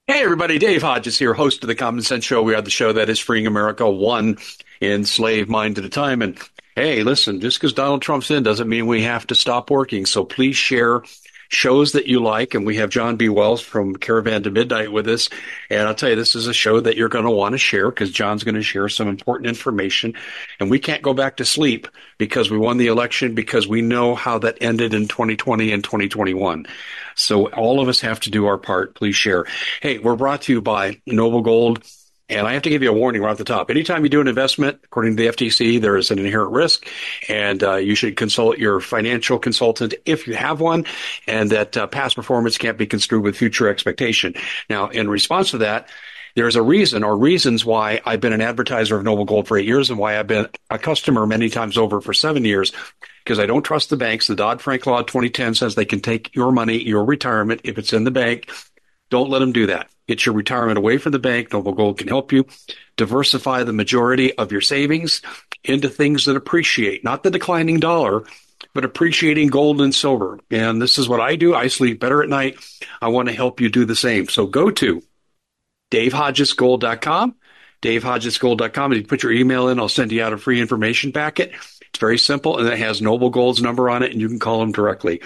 Hey everybody, Dave Hodges here, host of the Common Sense Show. We are the show that is freeing America one enslaved mind at a time. And hey, listen, just because Donald Trump's in doesn't mean we have to stop working. So please share shows that you like. And we have John B. Wells from Caravan to Midnight with us. And I'll tell you, this is a show that you're going to want to share because John's going to share some important information. And we can't go back to sleep because we won the election because we know how that ended in 2020 and 2021. So all of us have to do our part. Please share. Hey, we're brought to you by Noble Gold. And I have to give you a warning right off the top. Anytime you do an investment, according to the FTC, there is an inherent risk, and you should consult your financial consultant if you have one, and that past performance can't be construed with future expectation. Now, in response to that, there's a reason or reasons why I've been an advertiser of Noble Gold for 8 years and why I've been a customer many times over for 7 years, because I don't trust the banks. The Dodd-Frank Law 2010 says they can take your money, your retirement, if it's in the bank. Don't let them do that. Get your retirement away from the bank. Noble Gold can help you diversify the majority of your savings into things that appreciate, not the declining dollar, but appreciating gold and silver. And this is what I do. I sleep better at night. I want to help you do the same. So go to davehodgesgold.com, davehodgesgold.com. And you put your email in, I'll send you out a free information packet. It's very simple, and it has Noble Gold's number on it, and you can call them directly.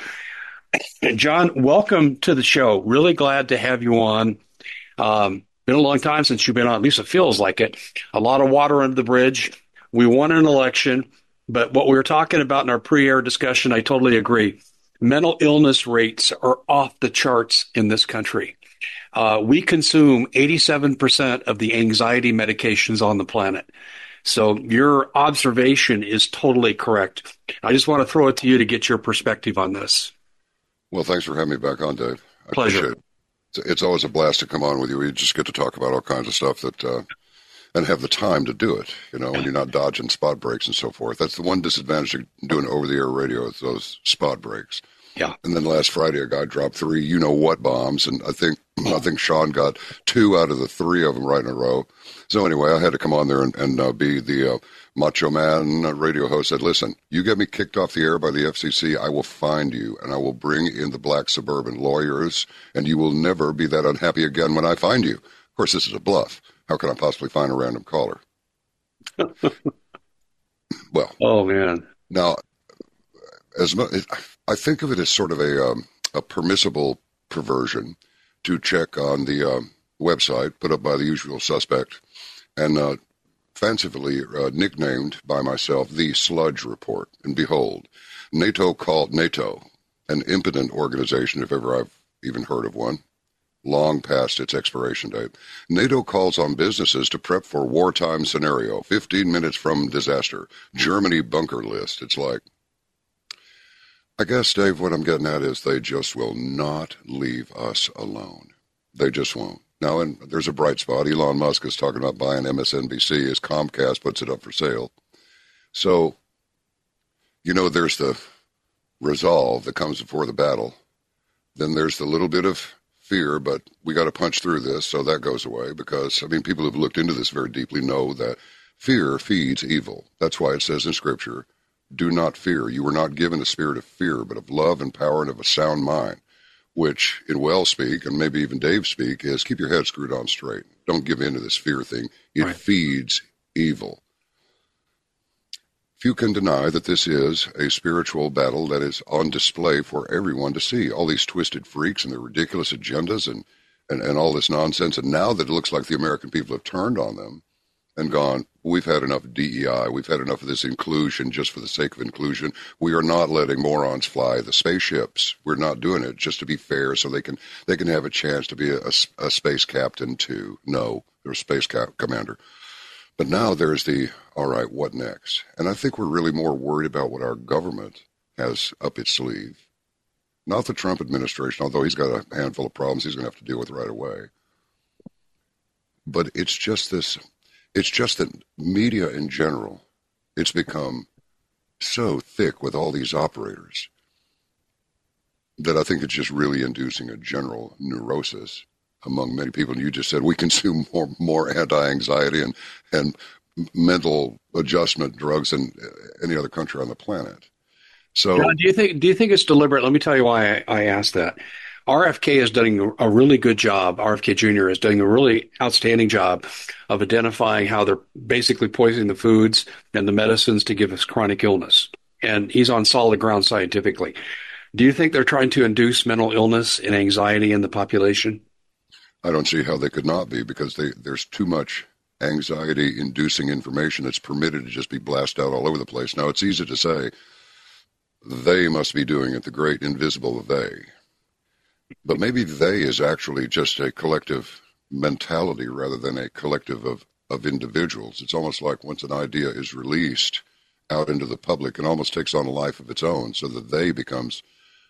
John, welcome to the show. Really glad to have you on. Been a long time since you've been on. At least it feels like it. A lot of water under the bridge. We won an election, but what we were talking about in our pre-air discussion, I totally agree. Mental illness rates are off the charts in this country. We consume 87% of the anxiety medications on the planet. So your observation is totally correct. I just want to throw it to you to get your perspective on this. Well, thanks for having me back on, Dave. I Pleasure. appreciate it. It's always a blast to come on with you. We just get to talk about all kinds of stuff and have the time to do it, when you're not dodging spot breaks and so forth. That's the one disadvantage of doing over-the-air radio is those spot breaks. Yeah. And then last Friday, a guy dropped 3 you-know-what bombs, and I think Sean got 2 out of the 3 of them right in a row. So anyway, I had to come on there and be the macho man radio host. Said, listen, you get me kicked off the air by the FCC, I will find you, and I will bring in the black suburban lawyers, and you will never be that unhappy again when I find you. Of course, this is a bluff. How can I possibly find a random caller? Well, oh man. Now, I think of it as sort of a permissible perversion to check on the website put up by the usual suspect and fancifully nicknamed by myself the Sludge Report. And behold, NATO called NATO an impotent organization, if ever I've even heard of one, long past its expiration date. NATO calls on businesses to prep for wartime scenario, 15 minutes from disaster. Germany bunker list. It's like, I guess, Dave, what I'm getting at is they just will not leave us alone. They just won't. Now, and there's a bright spot. Elon Musk is talking about buying MSNBC as Comcast puts it up for sale. So, there's the resolve that comes before the battle. Then there's the little bit of fear, but we got to punch through this, so that goes away because, people who've looked into this very deeply know that fear feeds evil. That's why it says in Scripture, do not fear. You were not given a spirit of fear, but of love and power and of a sound mind, which in Wells speak, and maybe even Dave speak, is keep your head screwed on straight. Don't give in to this fear thing. It Right. feeds evil. Few can deny that this is a spiritual battle that is on display for everyone to see. All these twisted freaks and their ridiculous agendas and all this nonsense. And now that it looks like the American people have turned on them and gone, we've had enough DEI. We've had enough of this inclusion just for the sake of inclusion. We are not letting morons fly the spaceships. We're not doing it just to be fair so they can have a chance to be a space captain too. No, they're a space commander. But now there's all right, what next? And I think we're really more worried about what our government has up its sleeve. Not the Trump administration, although he's got a handful of problems he's going to have to deal with right away. But it's just that media in general, it's become so thick with all these operators that I think it's just really inducing a general neurosis among many people. And you just said we consume more anti-anxiety and mental adjustment drugs than any other country on the planet. So, John, do you think it's deliberate? Let me tell you why I asked that. RFK is doing a really good job. RFK Jr. is doing a really outstanding job of identifying how they're basically poisoning the foods and the medicines to give us chronic illness. And he's on solid ground scientifically. Do you think they're trying to induce mental illness and anxiety in the population? I don't see how they could not be, because there's too much anxiety-inducing information that's permitted to just be blasted out all over the place. Now, it's easy to say they must be doing it, the great invisible they. But maybe they is actually just a collective mentality rather than a collective of individuals. It's almost like once an idea is released out into the public, it almost takes on a life of its own, so that they comes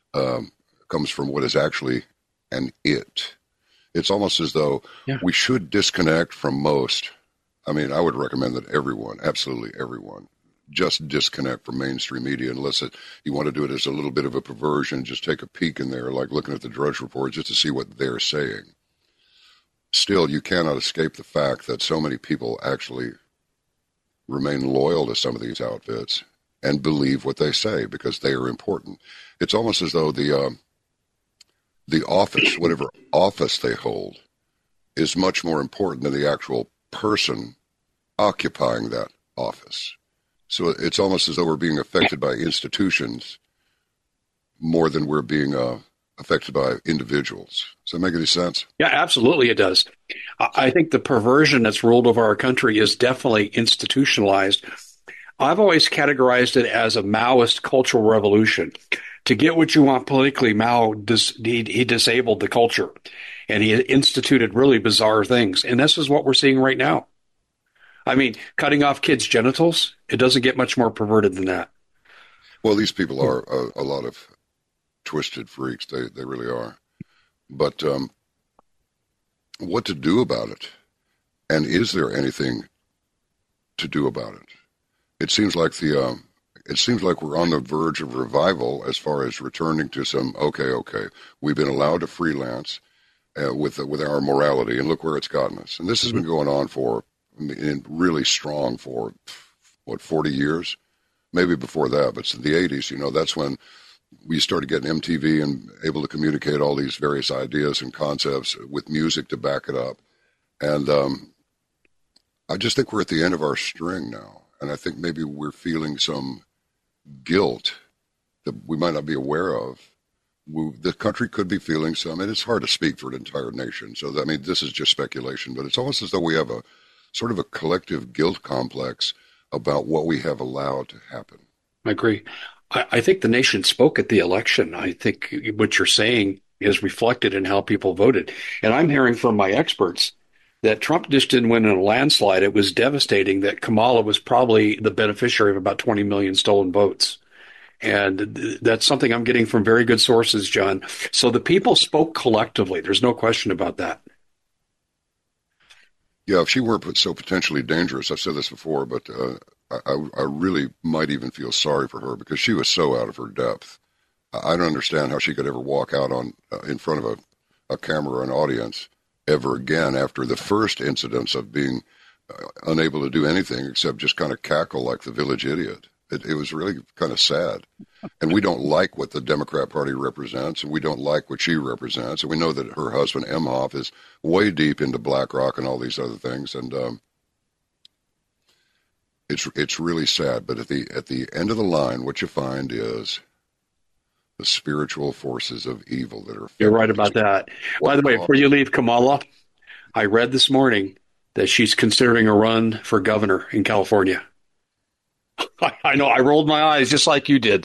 from what is actually an it. It's almost as though we should disconnect from most. I mean, I would recommend that everyone, absolutely everyone, just disconnect from mainstream media unless you want to do it as a little bit of a perversion. Just take a peek in there, like looking at the Drudge Report, just to see what they're saying. Still, you cannot escape the fact that so many people actually remain loyal to some of these outfits and believe what they say because they are important. It's almost as though the office, whatever office they hold, is much more important than the actual person occupying that office. So it's almost as though we're being affected by institutions more than we're being affected by individuals. Does that make any sense? Yeah, absolutely it does. I think the perversion that's ruled over our country is definitely institutionalized. I've always categorized it as a Maoist cultural revolution. To get what you want politically, Mao, he disabled the culture, and he instituted really bizarre things. And this is what we're seeing right now. I mean, cutting off kids' genitals, it doesn't get much more perverted than that. Well, these people are a lot of twisted freaks. They really are. But what to do about it? And is there anything to do about it? It seems like we're on the verge of revival as far as returning to some, okay, we've been allowed to freelance with our morality, and look where it's gotten us. And this has been going on really strong for, 40 years? Maybe before that, but in the 80s, that's when we started getting MTV and able to communicate all these various ideas and concepts with music to back it up. And I just think we're at the end of our string now. And I think maybe we're feeling some guilt that we might not be aware of. The country could be feeling some, and it's hard to speak for an entire nation. So, this is just speculation, but it's almost as though we have a sort of a collective guilt complex about what we have allowed to happen. I agree. I think the nation spoke at the election. I think what you're saying is reflected in how people voted. And I'm hearing from my experts that Trump just didn't win in a landslide. It was devastating that Kamala was probably the beneficiary of about 20 million stolen votes. And that's something I'm getting from very good sources, John. So the people spoke collectively. There's no question about that. Yeah, if she weren't so potentially dangerous, I've said this before, but I really might even feel sorry for her because she was so out of her depth. I don't understand how she could ever walk out in front of a camera or an audience ever again after the first incidents of being unable to do anything except just kind of cackle like the village idiot. It was really kind of sad. And we don't like what the Democrat Party represents, and we don't like what she represents. And we know that her husband, Emhoff, is way deep into BlackRock and all these other things. And it's really sad. But at the end of the line, what you find is the spiritual forces of evil that are. You're right about that. By the way, before you leave, Kamala, I read this morning that she's considering a run for governor in California. I know. I rolled my eyes just like you did.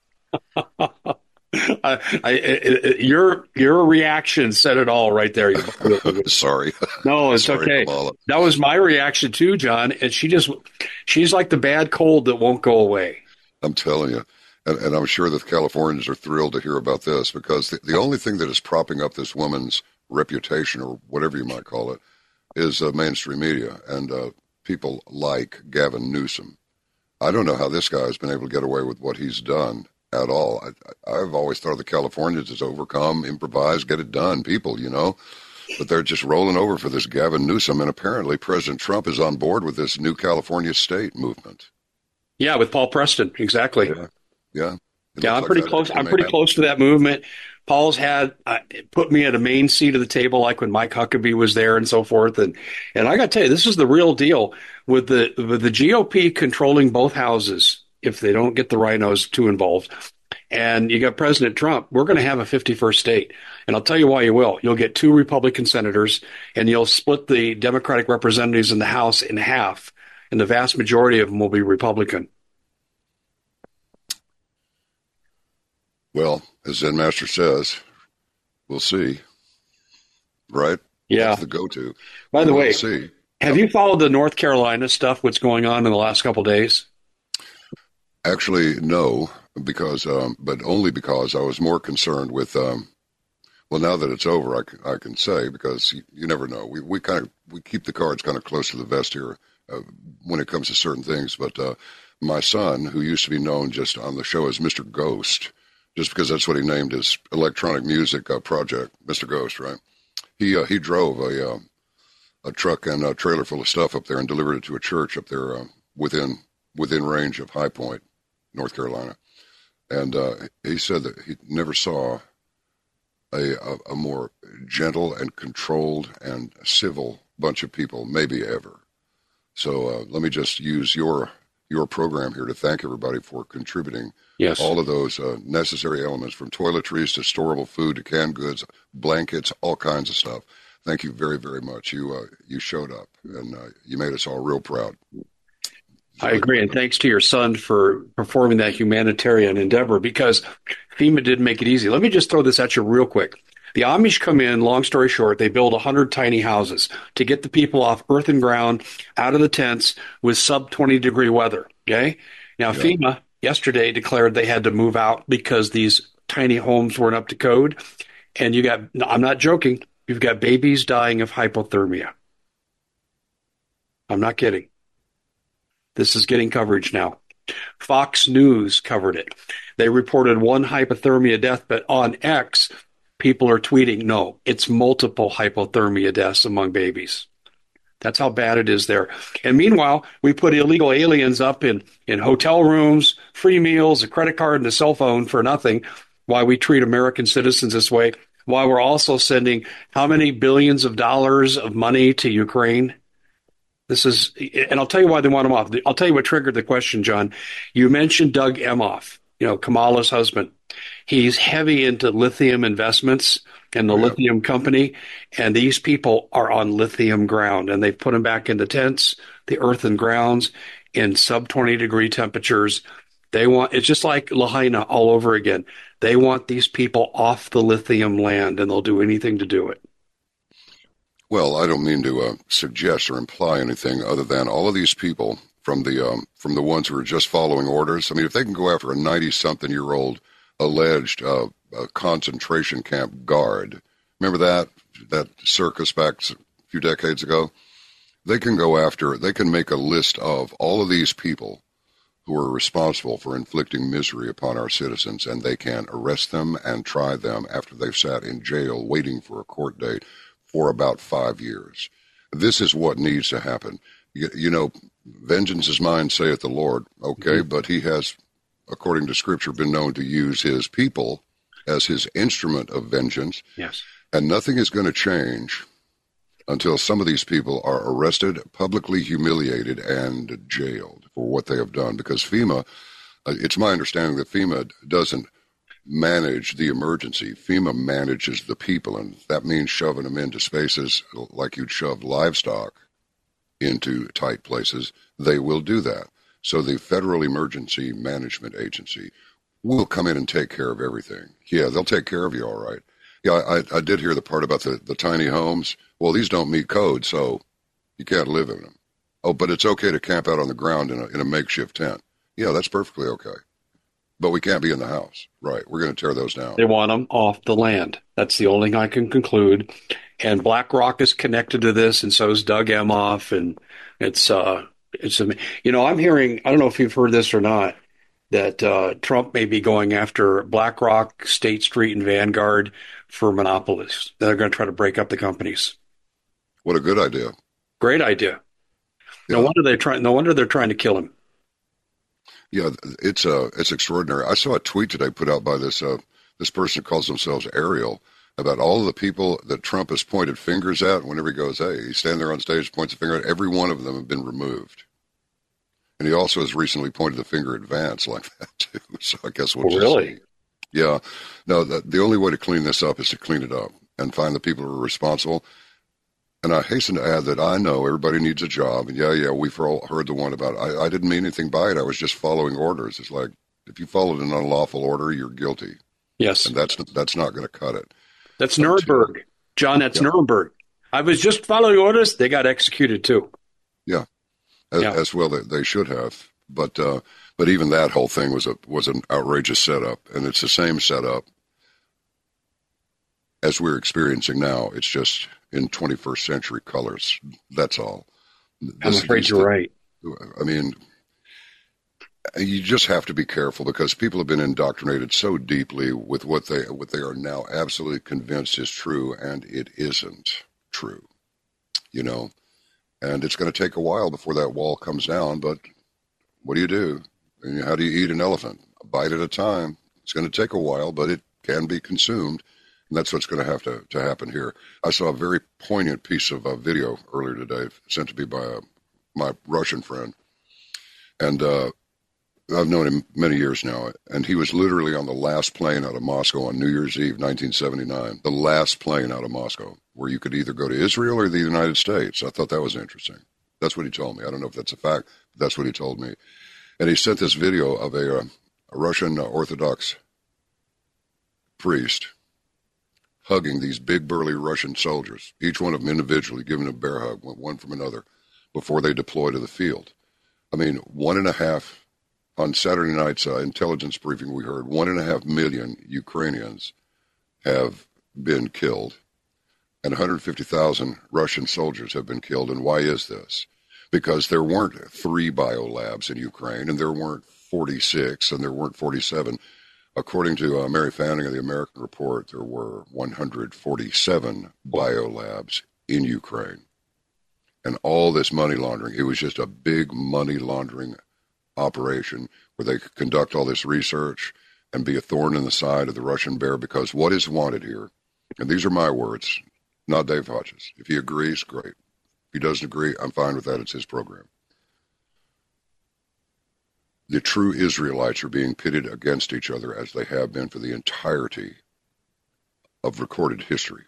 Your reaction said it all right there. Sorry. No, it's Sorry, okay. Kamala. That was my reaction too, John. And she's like the bad cold that won't go away. I'm telling you. And I'm sure that Californians are thrilled to hear about this because the only thing that is propping up this woman's reputation, or whatever you might call it, is mainstream media and people like Gavin Newsom. I don't know how this guy has been able to get away with what he's done at all. I've always thought of the Californians as overcome, improvise, get it done people, But they're just rolling over for this Gavin Newsom, and apparently President Trump is on board with this new California state movement. Yeah, with Paul Preston, exactly. Yeah. I'm pretty close. I'm pretty close to that movement. Paul's had put me at a main seat of the table, like when Mike Huckabee was there and so forth. And I got to tell you, this is the real deal with the GOP controlling both houses if they don't get the rhinos too involved. And you got President Trump. We're going to have a 51st state. And I'll tell you why you will. You'll get 2 Republican senators, and you'll split the Democratic representatives in the House in half. And the vast majority of them will be Republican. Well, as Zen Master says, we'll see. Right? Yeah. That's the go-to. By the way, we'll see. Have you followed the North Carolina stuff, what's going on in the last couple of days? Actually, no, because, but only because I was more concerned with, well, now that it's over, I can say, because you never know. We keep the cards kind of close to the vest here when it comes to certain things. But my son, who used to be known just on the show as Mr. Ghost, just because that's what he named his electronic music project, Mr. Ghost, right? He drove a truck and a trailer full of stuff up there and delivered it to a church up there within range of High Point, North Carolina. And he said that he never saw a more gentle and controlled and civil bunch of people, maybe ever. So let me just use your program here to thank everybody for contributing. Yes. All of those necessary elements, from toiletries to storable food to canned goods, blankets, all kinds of stuff. Thank you very, very much. You showed up, and you made us all real proud. I agree, and thanks to your son for performing that humanitarian endeavor, because FEMA did make it easy. Let me just throw this at you real quick. The Amish come in, long story short, they build 100 tiny houses to get the people off earth and ground, out of the tents with sub-20-degree weather, okay? Now, yeah. FEMA yesterday declared they had to move out because these tiny homes weren't up to code, and I'm not joking, you've got babies dying of hypothermia. I'm not kidding. This is getting coverage now. Fox News covered it. They reported one hypothermia death, but on X, people are tweeting, no, it's multiple hypothermia deaths among babies. That's how bad it is there. And meanwhile, we put illegal aliens up in hotel rooms, free meals, a credit card, and a cell phone for nothing, while we treat American citizens this way, while we're also sending how many billions of dollars of money to Ukraine? This is, and I'll tell you why they want him off. I'll tell you what triggered the question, John. You mentioned Doug Emhoff, Kamala's husband. He's heavy into lithium investments and the lithium company, and these people are on lithium ground, and they've put them back into tents, the earth and grounds, in sub-20-degree temperatures. It's just like Lahaina all over again. They want these people off the lithium land, and they'll do anything to do it. Well, I don't mean to suggest or imply anything other than all of these people, from the ones who are just following orders. I mean, if they can go after a 90-something-year-old alleged concentration camp guard, remember that circus back a few decades ago? They can make a list of all of these people who are responsible for inflicting misery upon our citizens, and they can arrest them and try them after they've sat in jail waiting for a court date for about 5 years. This is what needs to happen. Vengeance is mine, saith the Lord. Okay, mm-hmm. But he has, according to Scripture, been known to use his people as his instrument of vengeance. Yes. And nothing is going to change until some of these people are arrested, publicly humiliated, and jailed for what they have done. Because FEMA, it's my understanding that FEMA doesn't manage the emergency. FEMA manages the people, and that means shoving them into spaces like you'd shove livestock into tight places. They will do that. So the Federal Emergency Management Agency will come in and take care of everything. Yeah, they'll take care of you all right. Yeah, I did hear the part about the tiny homes. Well, these don't meet code, so you can't live in them. Oh, but it's okay to camp out on the ground in a makeshift tent. Yeah, that's perfectly okay. But we can't be in the house. Right. We're going to tear those down. They want them off the land. That's the only thing I can conclude. And BlackRock is connected to this, and so is Doug Emhoff. And it's I'm hearing, I don't know if you've heard this or not, that Trump may be going after BlackRock, State Street, and Vanguard for monopolists. They're going to try to break up the companies. What a good idea. Great idea. Yeah. No wonder they're trying to kill him. Yeah, it's extraordinary. I saw a tweet today put out by this this person calls themselves Ariel, about all of the people that Trump has pointed fingers at. Whenever he goes, hey, he's standing there on stage, points a finger at, every one of them have been removed. And he also has recently pointed the finger at Vance like that, too. So I guess we'll just Really? see. Yeah. No, the only way to clean this up is to clean it up and find the people who are responsible. And I hasten to add that I know everybody needs a job. And yeah, we've all heard the one about, I didn't mean anything by it. I was just following orders. It's like, if you followed an unlawful order, you're guilty. Yes. And that's not going to cut it. That's Nuremberg. John, that's Nuremberg. I was just following orders. They got executed too. Yeah. As well, they should have. But even that whole thing was an outrageous setup. And it's the same setup as we're experiencing now. It's just in 21st century colors. That's all. I'm afraid you're right. I mean, you just have to be careful because people have been indoctrinated so deeply with what they are now absolutely convinced is true, and it isn't true, you know. And it's going to take a while before that wall comes down, but what do you do? And how do you eat an elephant? A bite at a time. It's going to take a while, but it can be consumed. And that's what's going to have to happen here. I saw a very poignant piece of video earlier today sent to me by my Russian friend. And I've known him many years now. And he was literally on the last plane out of Moscow on New Year's Eve, 1979. The last plane out of Moscow, where you could either go to Israel or the United States. I thought that was interesting. That's what he told me. I don't know if that's a fact, but that's what he told me. And he sent this video of a Russian Orthodox priest hugging these big, burly Russian soldiers, each one of them individually, giving a bear hug, one from another, before they deploy to the field. I mean, 1.5, on Saturday night's intelligence briefing, we heard 1.5 million Ukrainians have been killed, and 150,000 Russian soldiers have been killed. And why is this? Because there weren't 3 biolabs in Ukraine, and there weren't 46, and there weren't 47. According to Mary Fanning of the American Report, there were 147 biolabs in Ukraine. And all this money laundering, it was just a big money laundering operation where they could conduct all this research and be a thorn in the side of the Russian bear, because what is wanted here, and these are my words, not Dave Hodges. If he agrees, great. If he doesn't agree, I'm fine with that. It's his program. The true Israelites are being pitted against each other as they have been for the entirety of recorded history.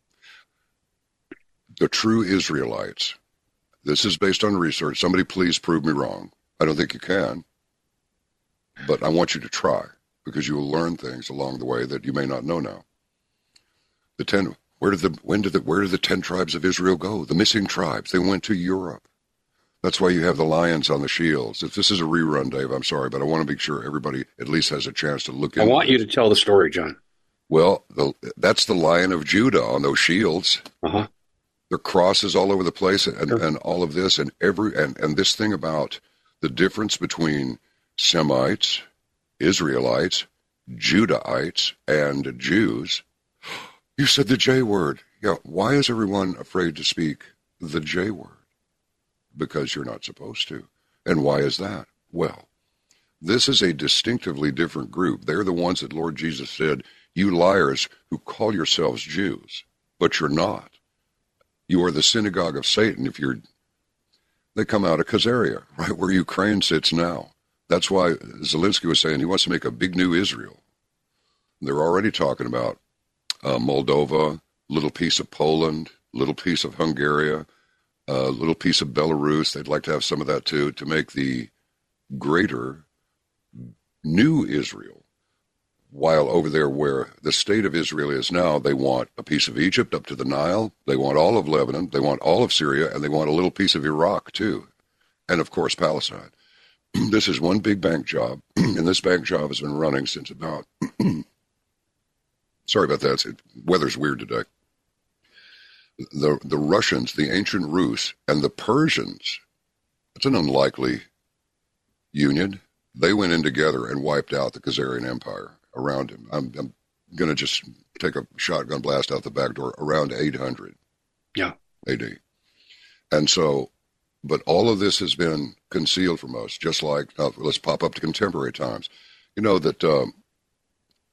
The true Israelites, this is based on research. Somebody please prove me wrong. I don't think you can, but I want you to try, because you will learn things along the way that you may not know now. Where did the 10 tribes of Israel go? The missing tribes. They went to Europe. That's why you have the lions on the shields. If this is a rerun, Dave, I'm sorry, but I want to make sure everybody at least has a chance to look into it. I want you to tell the story, John. Well, that's the Lion of Judah on those shields. Uh-huh. There are crosses all over the place, and all of this, and this thing about the difference between Semites, Israelites, Judahites, and Jews. You said the J word. Yeah, why is everyone afraid to speak the J word? Because you're not supposed to. And why is that? Well, this is a distinctively different group. They're the ones that Lord Jesus said, you liars who call yourselves Jews, but you're not. You are the synagogue of Satan. They come out of Khazaria, right where Ukraine sits now. That's why Zelensky was saying he wants to make a big new Israel. They're already talking about Moldova, little piece of Poland, little piece of Hungary, a little piece of Belarus. They'd like to have some of that too, to make the greater new Israel. While over there where the state of Israel is now, they want a piece of Egypt up to the Nile. They want all of Lebanon. They want all of Syria. And they want a little piece of Iraq too. And of course, Palestine. This is one big bank job. And this bank job has been running since about, sorry about that. Weather's weird today. The Russians, the ancient Rus, and the Persians, it's an unlikely union. They went in together and wiped out the Khazarian Empire around him. I'm going to just take a shotgun blast out the back door, around 800 AD. And so, but all of this has been concealed from us, just like, let's pop up to contemporary times. You know that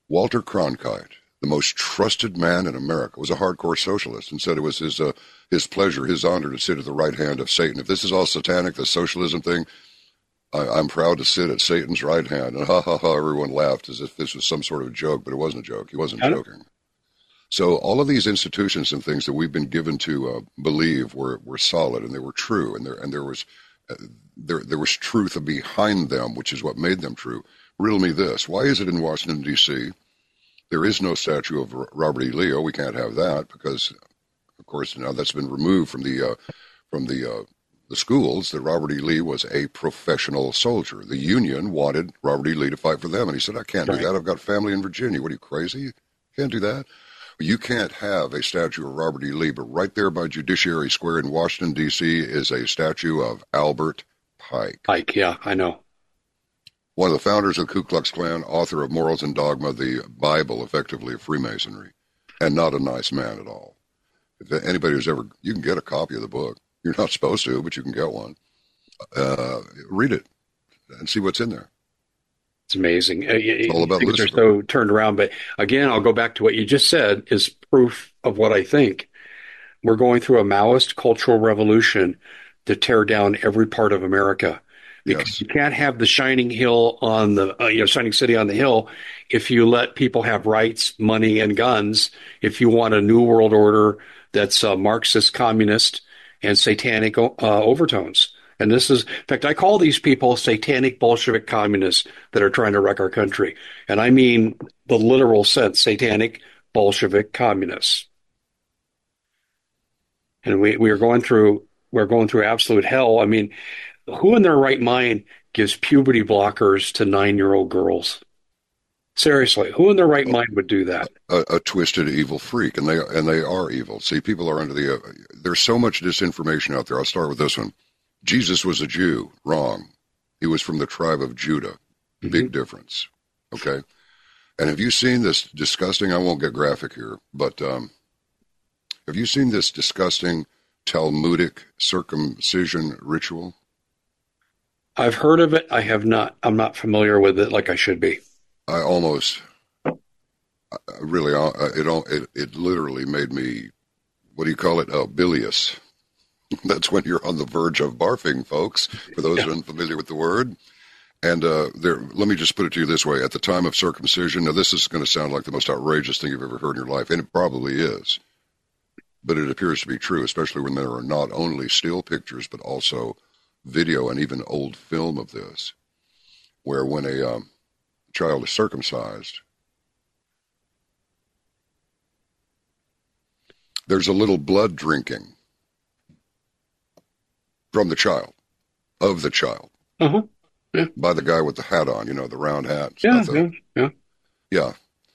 Walter Cronkite, the most trusted man in America, was a hardcore socialist and said it was his pleasure, his honor to sit at the right hand of Satan. If this is all satanic, the socialism thing, I'm proud to sit at Satan's right hand. And ha ha ha, everyone laughed as if this was some sort of joke, but it wasn't a joke. He wasn't joking. So all of these institutions and things that we've been given to believe were solid and they were true, and there was truth behind them, which is what made them true. Riddle me this: why is it in Washington D.C. there is no statue of Robert E. Lee? We can't have that because, of course, now that's been removed from the schools. That Robert E. Lee was a professional soldier. The Union wanted Robert E. Lee to fight for them, and he said, "I can't do that. I've got family in Virginia. What are you, crazy? Can't do that." You can't have a statue of Robert E. Lee, but right there by Judiciary Square in Washington, D.C. is a statue of Albert Pike. Pike, yeah, I know. One of the founders of the Ku Klux Klan, author of Morals and Dogma, the Bible, effectively, of Freemasonry, and not a nice man at all. If anybody who's ever, you can get a copy of the book. You're not supposed to, but you can get one. Read it and see what's in there. It's amazing. It's all about things are so turned around. But again, I'll go back to what you just said is proof of what I think. We're going through a Maoist cultural revolution to tear down every part of America. Because you can't have the shining hill on the, shining city on the hill if you let people have rights, money, and guns. If you want a new world order that's Marxist, communist, and satanic overtones. And this is, in fact, I call these people satanic Bolshevik communists that are trying to wreck our country. And I mean the literal sense, satanic Bolshevik communists. And we're going through absolute hell. I mean, who in their right mind gives puberty blockers to 9-year-old girls? Seriously, who in their right mind would do that? A twisted, evil freak, and they are evil. See, people are under there's so much disinformation out there. I'll start with this one. Jesus was a Jew. Wrong. He was from the tribe of Judah. Big difference. Okay? And have you seen this disgusting, I won't get graphic here, but have you seen this disgusting Talmudic circumcision ritual? I've heard of it. I have not. I'm not familiar with it like I should be. I almost, really, it literally made me, what do you call it? Bilious. That's when you're on the verge of barfing, folks, for those unfamiliar with the word. And let me just put it to you this way. At the time of circumcision, now this is going to sound like the most outrageous thing you've ever heard in your life, and it probably is. But it appears to be true, especially when there are not only still pictures, but also video and even old film of this, where when a child is circumcised, there's a little blood drinking from the child, of the child, by the guy with the hat on, the round hat. Yeah.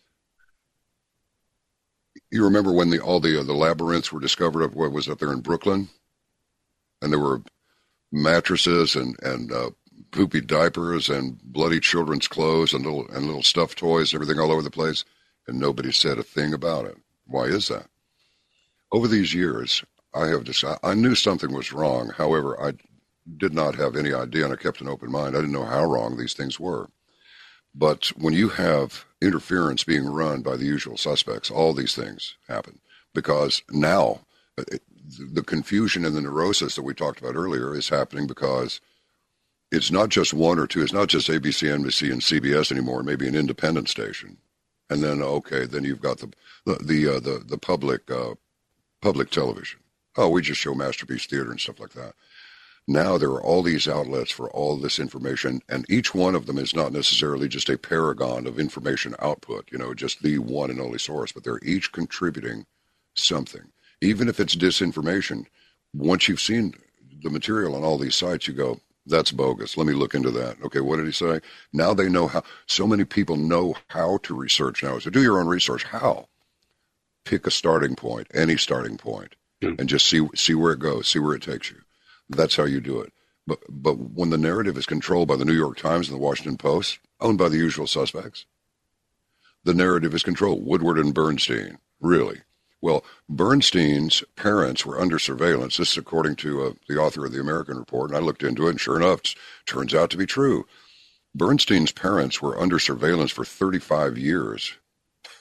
You remember when all the labyrinths were discovered of what was up there in Brooklyn, and there were mattresses and poopy diapers and bloody children's clothes and little stuffed toys and everything all over the place, and nobody said a thing about it. Why is that? Over these years, I knew something was wrong. However, I did not have any idea, and I kept an open mind. I didn't know how wrong these things were. But when you have interference being run by the usual suspects, all these things happen. Because now, the confusion and the neurosis that we talked about earlier is happening because it's not just one or two. It's not just ABC, NBC, and CBS anymore. Maybe an independent station, and then then you've got the public television. Oh, we just show Masterpiece Theater and stuff like that. Now there are all these outlets for all this information, and each one of them is not necessarily just a paragon of information output. Just the one and only source, but they're each contributing something. Even if it's disinformation, once you've seen the material on all these sites, you go, that's bogus. Let me look into that. Okay, what did he say? Now they know how. So many people know how to research now. So do your own research. How? Pick a starting point, any starting point, and just see where it goes, see where it takes you. That's how you do it. But when the narrative is controlled by the New York Times and the Washington Post, owned by the usual suspects, the narrative is controlled. Woodward and Bernstein, really. Well, Bernstein's parents were under surveillance. This is according to the author of the American Report, and I looked into it, and sure enough, it turns out to be true. Bernstein's parents were under surveillance for 35 years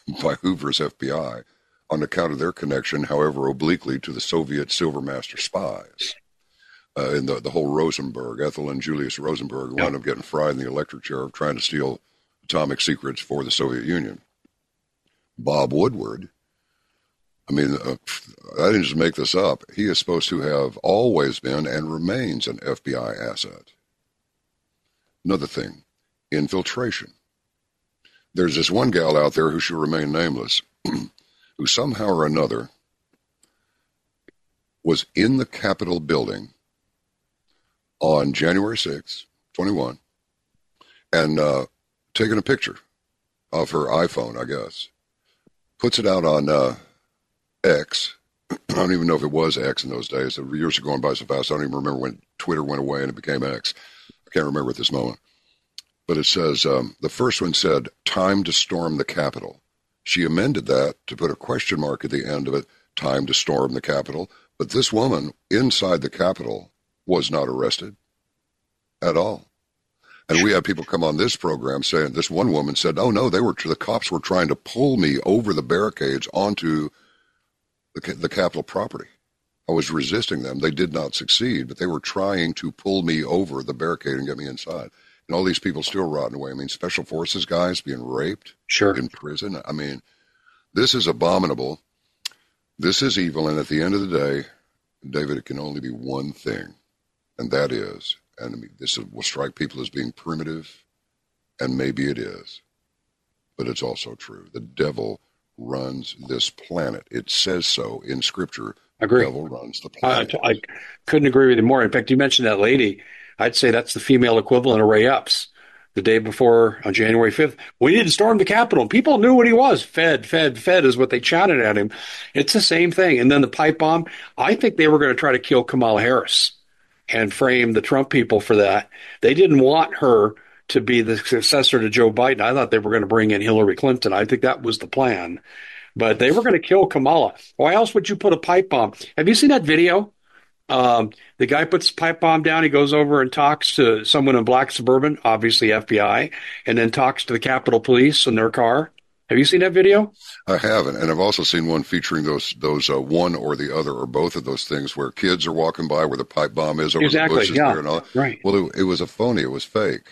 by Hoover's FBI on account of their connection, however obliquely, to the Soviet Silver Master spies. In the whole Rosenberg, Ethel and Julius Rosenberg wound up getting fried in the electric chair of trying to steal atomic secrets for the Soviet Union. Bob Woodward, I mean, I didn't just make this up. He is supposed to have always been and remains an FBI asset. Another thing, infiltration. There's this one gal out there who should remain nameless, who somehow or another was in the Capitol building on January 6, 21, and taking a picture of her iPhone, I guess. Puts it out on X. I don't even know if it was X in those days. The years are going by so fast, I don't even remember when Twitter went away and it became X. I can't remember at this moment. But it says, the first one said, time to storm the Capitol. She amended that to put a question mark at the end of it, time to storm the Capitol. But this woman inside the Capitol was not arrested at all. And we have people come on this program saying, this one woman said, oh no, the cops were trying to pull me over the barricades onto the Capitol property. I was resisting them. They did not succeed, but they were trying to pull me over the barricade and get me inside. And all these people still rotting away. I mean, special forces guys being raped in prison. I mean, this is abominable. This is evil. And at the end of the day, David, it can only be one thing. And that is, and I mean, this will strike people as being primitive, and maybe it is, but it's also true. The devil runs this planet. It says so in Scripture. I agree. The devil runs the planet. I couldn't agree with you more. In fact, you mentioned that lady. I'd say that's the female equivalent of Ray Epps. The day before, on January 5th, we didn't storm the Capitol. People knew what he was. Fed is what they shouted at him. It's the same thing. And then the pipe bomb, I think they were going to try to kill Kamala Harris and frame the Trump people for that. They didn't want her to be the successor to Joe Biden. I thought they were going to bring in Hillary Clinton. I think that was the plan. But they were going to kill Kamala. Why else would you put a pipe bomb? Have you seen that video? The guy puts the pipe bomb down. He goes over and talks to someone in black Suburban, obviously FBI, and then talks to the Capitol Police in their car. Have you seen that video? I haven't, and I've also seen one featuring those one or the other or both of those things where kids are walking by where the pipe bomb is over the bushes there and all. Right. Well, it was a phony. It was fake.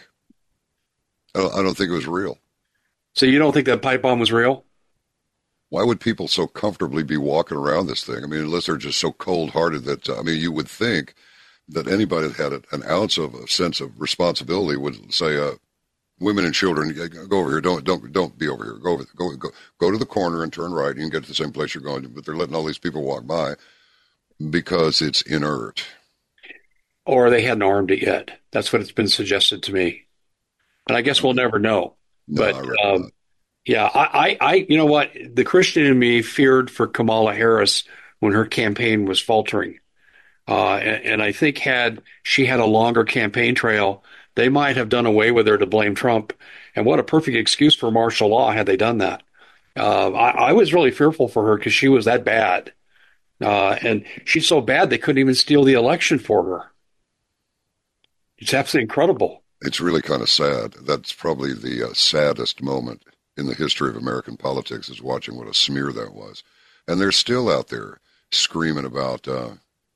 I don't think it was real. So you don't think that pipe bomb was real? Why would people so comfortably be walking around this thing? I mean, unless they're just so cold-hearted that, I mean, you would think that anybody that had an ounce of a sense of responsibility would say, women and children, go over here. Don't be over here. Go to the corner and turn right. You can get to the same place you're going to. But they're letting all these people walk by because it's inert. Or they hadn't armed it yet. That's what it's been suggested to me. And I guess we'll never know. No, but yeah, I, you know what? The Christian in me feared for Kamala Harris when her campaign was faltering. And I think had she had a longer campaign trail, they might have done away with her to blame Trump. And what a perfect excuse for martial law had they done that. I was really fearful for her because she was that bad. And she's so bad they couldn't even steal the election for her. It's absolutely incredible. It's really kind of sad. That's probably the saddest moment in the history of American politics, is watching what a smear that was. And they're still out there screaming about the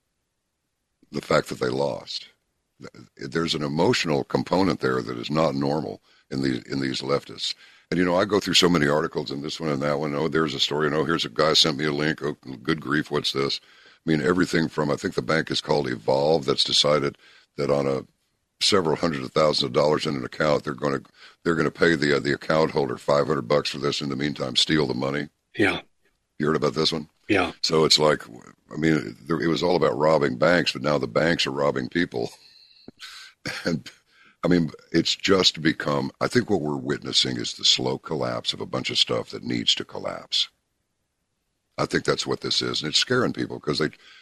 fact that they lost. There's an emotional component there that is not normal in these leftists. And, you know, I go through so many articles in this one and that one. Oh, there's a story. And, oh, here's a guy sent me a link. Oh, good grief, what's this? I mean, everything from, I think the bank is called Evolve, that's decided that on a several hundred of thousands of dollars in an account, they're going to pay the account holder $500 for this. In the meantime, steal the money. Yeah. You heard about this one? Yeah. So it's like, I mean, it was all about robbing banks, but now the banks are robbing people. And I mean, it's just become, I think what we're witnessing is the slow collapse of a bunch of stuff that needs to collapse. I think that's what this is. And it's scaring people because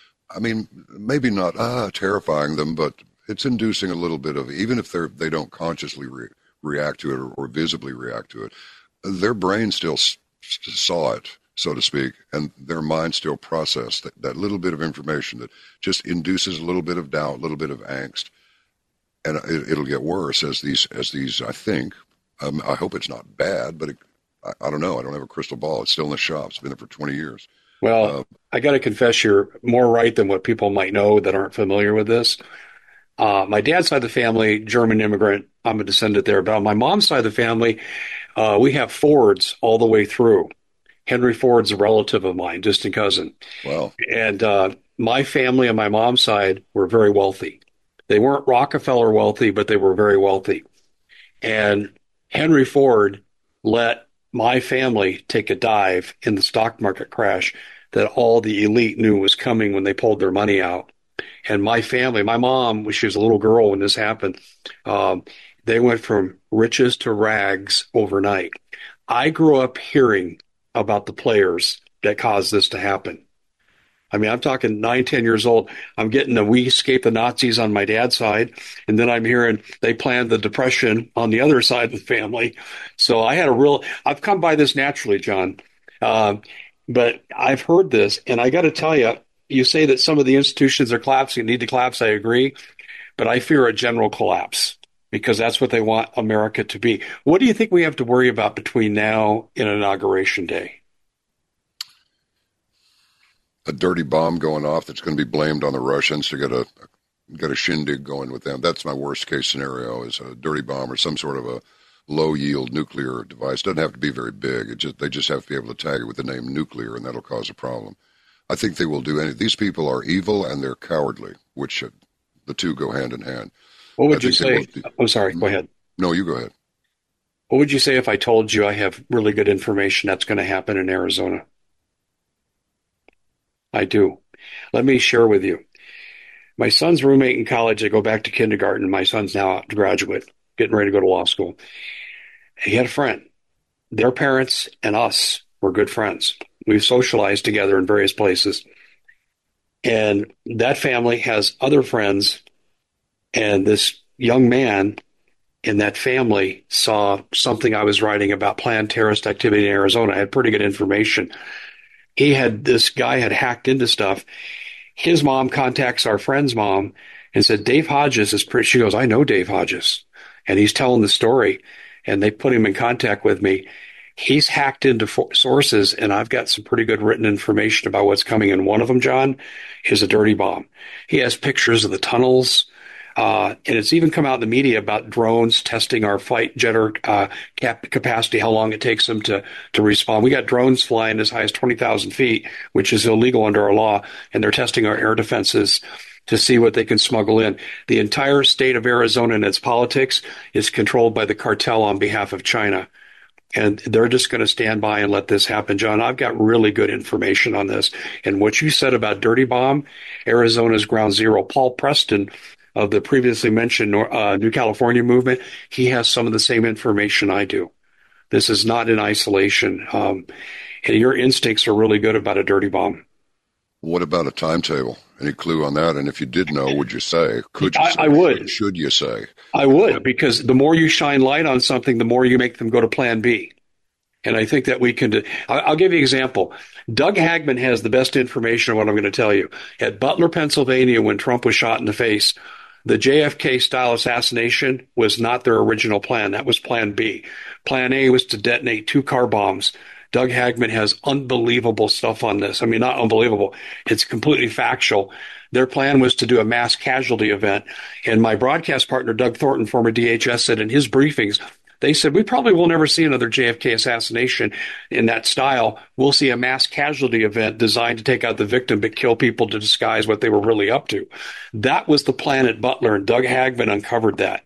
maybe not terrifying them, but it's inducing a little bit of, even if they don't consciously react to it or visibly react to it, their brain still saw it, so to speak, and their mind still processed that little bit of information that just induces a little bit of doubt, a little bit of angst. And it'll get worse as these, I think, I hope it's not bad, but I don't know. I don't have a crystal ball. It's still in the shop. It's been there for 20 years. Well, I got to confess, you're more right than what people might know that aren't familiar with this. My dad's side of the family, German immigrant. I'm a descendant there. But on my mom's side of the family, we have Fords all the way through. Henry Ford's a relative of mine, distant cousin. Wow. And my family on my mom's side were very wealthy. They weren't Rockefeller wealthy, but they were very wealthy. And Henry Ford let my family take a dive in the stock market crash that all the elite knew was coming when they pulled their money out. And my family, my mom, when she was a little girl when this happened, they went from riches to rags overnight. I grew up hearing about the players that caused this to happen. I mean, I'm talking 9, 10 years old. I'm getting the We Escaped the Nazis on my dad's side. And then I'm hearing they planned the Depression on the other side of the family. So I've come by this naturally, John. But I've heard this, and I got to tell you, you say that some of the institutions are collapsing, need to collapse. I agree. But I fear a general collapse because that's what they want America to be. What do you think we have to worry about between now and Inauguration Day? A dirty bomb going off that's going to be blamed on the Russians to get a shindig going with them. That's my worst case scenario, is a dirty bomb or some sort of a low yield nuclear device. Doesn't have to be very big. They just have to be able to tag it with the name nuclear, and that'll cause a problem. I think they will do anything. These people are evil and they're cowardly, which the two go hand in hand. What would you say? I'm sorry, go ahead. No, you go ahead. What would you say if I told you I have really good information that's going to happen in Arizona? I do. Let me share with you. My son's roommate in college, they go back to kindergarten. My son's now a graduate, getting ready to go to law school. He had a friend. Their parents and us were good friends. We've socialized together in various places. And that family has other friends. And this young man in that family saw something I was writing about planned terrorist activity in Arizona. I had pretty good information. This guy had hacked into stuff. His mom contacts our friend's mom and said, Dave Hodges is pretty. She goes, I know Dave Hodges. And he's telling the story. And they put him in contact with me. He's hacked into sources, and I've got some pretty good written information about what's coming. And one of them, John, is a dirty bomb. He has pictures of the tunnels. And it's even come out in the media about drones testing our fight jetter capacity, how long it takes them to respond. We got drones flying as high as 20,000 feet, which is illegal under our law, and they're testing our air defenses to see what they can smuggle in. The entire state of Arizona and its politics is controlled by the cartel on behalf of China. And they're just going to stand by and let this happen, John. I've got really good information on this. And what you said about Dirty Bomb, Arizona's ground zero. Paul Preston of the previously mentioned New California movement, he has some of the same information I do. This is not in isolation. And your instincts are really good about a dirty bomb. What about a timetable? Any clue on that? And if you did know, would you say? Could you say? I would. Should you say? I would, because the more you shine light on something, the more you make them go to plan B. And I think that we can do. I'll give you an example. Doug Hagman has the best information on what I'm going to tell you. At Butler, Pennsylvania, when Trump was shot in the face, the JFK-style assassination was not their original plan. That was plan B. Plan A was to detonate 2 car bombs. Doug Hagman has unbelievable stuff on this. I mean, not unbelievable. It's completely factual. Their plan was to do a mass casualty event. And my broadcast partner, Doug Thornton, former DHS, said in his briefings, they said, we probably will never see another JFK assassination in that style. We'll see a mass casualty event designed to take out the victim but kill people to disguise what they were really up to. That was the plan at Butler, and Doug Hagman uncovered that.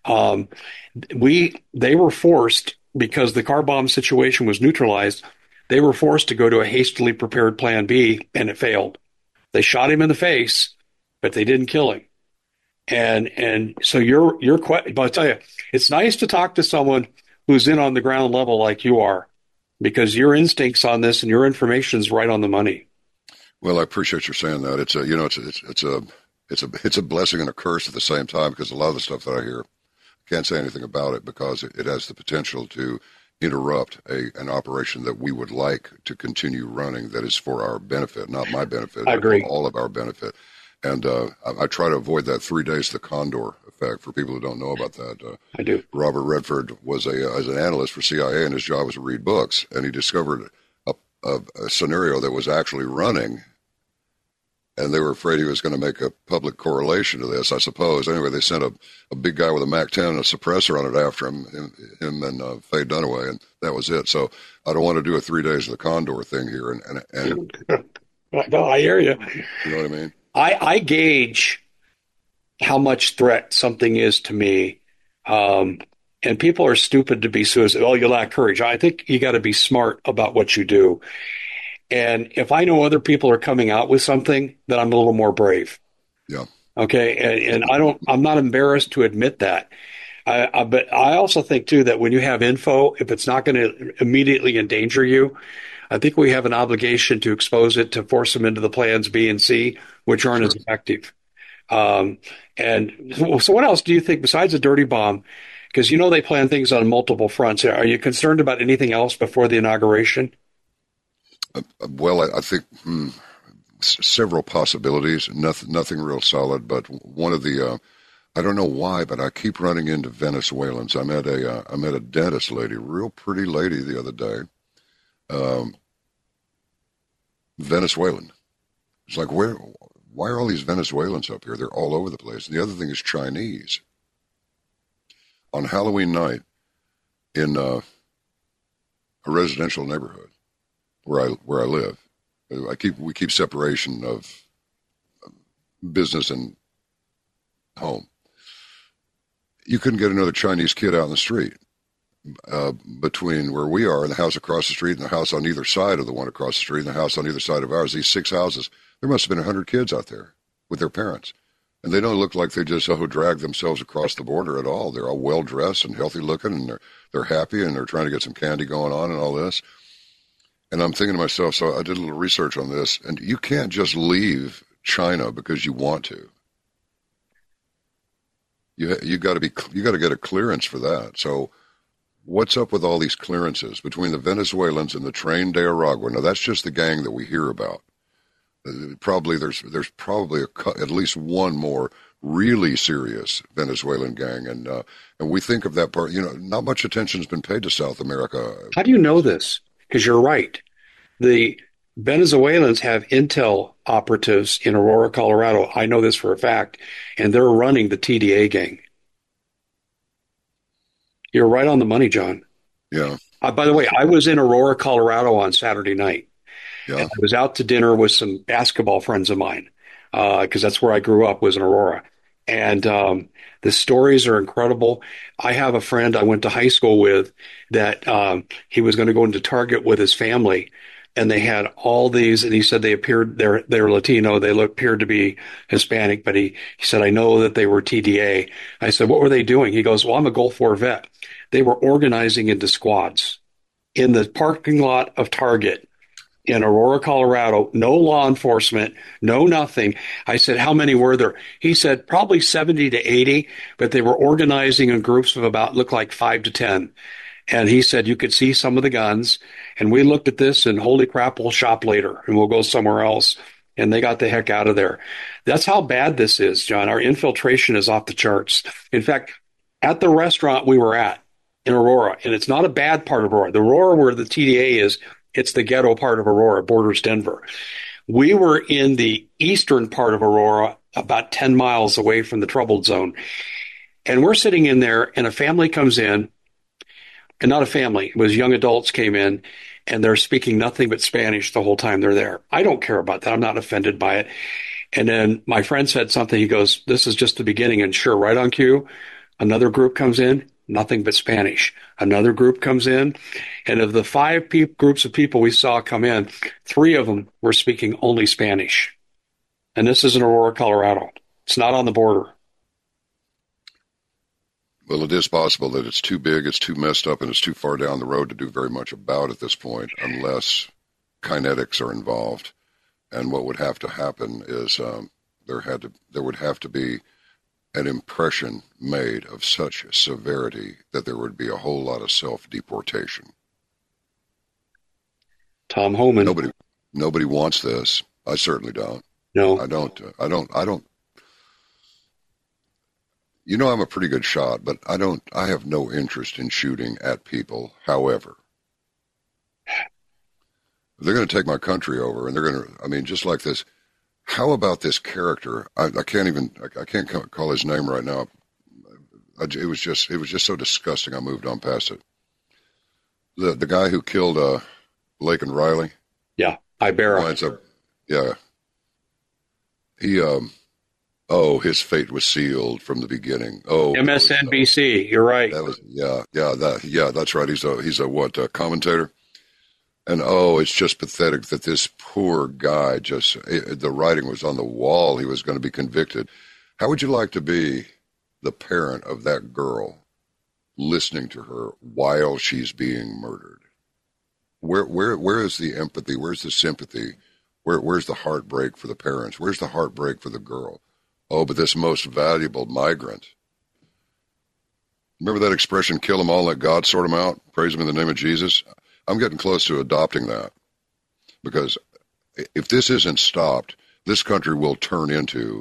They were forced, because the car bomb situation was neutralized, they were forced to go to a hastily prepared plan B, and it failed. They shot him in the face, but they didn't kill him. And so but I'll tell you, it's nice to talk to someone who's in on the ground level like you are, because your instincts on this and your information is right on the money. Well, I appreciate you saying that. It's a blessing and a curse at the same time, because a lot of the stuff that I hear, I can't say anything about it because it has the potential to interrupt an operation that we would like to continue running, that is for our benefit, not my benefit. I agree. All of our benefit. And I try to avoid that 3 days the Condor effect for people who don't know about that. I do. Robert Redford was as an analyst for CIA, and his job was to read books, and he discovered a scenario that was actually running, and they were afraid he was going to make a public correlation to this, I suppose. Anyway, they sent a big guy with a MAC-10 and a suppressor on it after him and Faye Dunaway, and that was it. So I don't want to do a 3 days of the Condor thing here. And No, I hear you. you know what I mean? I gauge how much threat something is to me. And people are stupid to be suicidal. Oh, you lack courage. I think you got to be smart about what you do. And if I know other people are coming out with something, then I'm a little more brave. Yeah. Okay. And I'm not embarrassed to admit that. But I also think too that when you have info, if it's not going to immediately endanger you, I think we have an obligation to expose it to force them into the plans B and C, which aren't as effective. And so what else do you think besides a dirty bomb? Because they plan things on multiple fronts. Are you concerned about anything else before the inauguration? Well, I think several possibilities. Nothing real solid, but one of the I don't know why, but I keep running into Venezuelans. I met a dentist lady, real pretty lady, the other day. Venezuelan. It's like, why are all these Venezuelans up here? They're all over the place. And the other thing is Chinese. On Halloween night in a residential neighborhood where I live, we keep separation of business and home. You couldn't get another Chinese kid out in the street. Between where we are and the house across the street and the house on either side of the one across the street and the house on either side of ours, these 6 houses, there must have been 100 kids out there with their parents. And they don't look like they just dragged themselves across the border at all. They're all well-dressed and healthy looking, and they're happy, and they're trying to get some candy going on and all this. And I'm thinking to myself, so I did a little research on this, and you can't just leave China because you want to. You got to get a clearance for that. So what's up with all these clearances between the Venezuelans and the Tren de Aragua? Now, that's just the gang that we hear about. Probably there's probably at least one more really serious Venezuelan gang, and we think of that part. Not much attention's been paid to South America. How do you know this? Because you're right. The Venezuelans have intel operatives in Aurora, Colorado. I know this for a fact, and they're running the TDA gang. You're right on the money, John. Yeah. By the way, I was in Aurora, Colorado on Saturday night. Yeah. And I was out to dinner with some basketball friends of mine because that's where I grew up, was in Aurora. And the stories are incredible. I have a friend I went to high school with that he was going to go into Target with his family, and they had all these, and he said they're Latino, they appeared to be Hispanic, but he said, I know that they were TDA. I said, what were they doing? He goes, well, I'm a Gulf War vet. They were organizing into squads in the parking lot of Target in Aurora, Colorado, no law enforcement, no nothing. I said, how many were there? He said, probably 70 to 80, but they were organizing in groups of looked like 5 to 10. And he said, you could see some of the guns. And we looked at this and holy crap, we'll shop later and we'll go somewhere else. And they got the heck out of there. That's how bad this is, John. Our infiltration is off the charts. In fact, at the restaurant we were at in Aurora, and it's not a bad part of Aurora. The Aurora where the TDA is, it's the ghetto part of Aurora, borders Denver. We were in the eastern part of Aurora, about 10 miles away from the troubled zone. And we're sitting in there, and a family comes in, and not a family, it was young adults came in, and they're speaking nothing but Spanish the whole time they're there. I don't care about that. I'm not offended by it. And then my friend said something. He goes, this is just the beginning. And sure, right on cue, another group comes in, nothing but Spanish. Another group comes in, and of the 5 groups of people we saw come in, 3 of them were speaking only Spanish. And this is in Aurora, Colorado. It's not on the border. Well, it is possible that it's too big, it's too messed up, and it's too far down the road to do very much about at this point, unless kinetics are involved. And what would have to happen is there would have to be an impression made of such severity that there would be a whole lot of self-deportation. Tom Homan. Nobody wants this. I certainly don't. No. I don't. You know, I'm a pretty good shot, but I have no interest in shooting at people. However, they're going to take my country over, and they're going to, I mean, just like this. How about this character? I can't call his name right now. It was just so disgusting. I moved on past it. The guy who killed Laken Riley. Yeah, Ibarra. Winds up, yeah. He oh, his fate was sealed from the beginning. Oh, MSNBC. You're right. that was that's right. He's a what commentator. And oh, it's just pathetic that this poor guy the writing was on the wall. He was going to be convicted. How would you like to be the parent of that girl listening to her while she's being murdered? Where is the empathy? Where's the sympathy? Where's the heartbreak for the parents? Where's the heartbreak for the girl? Oh, but this most valuable migrant. Remember that expression, kill them all, let God sort them out? Praise them in the name of Jesus? I'm getting close to adopting that, because if this isn't stopped, this country will turn into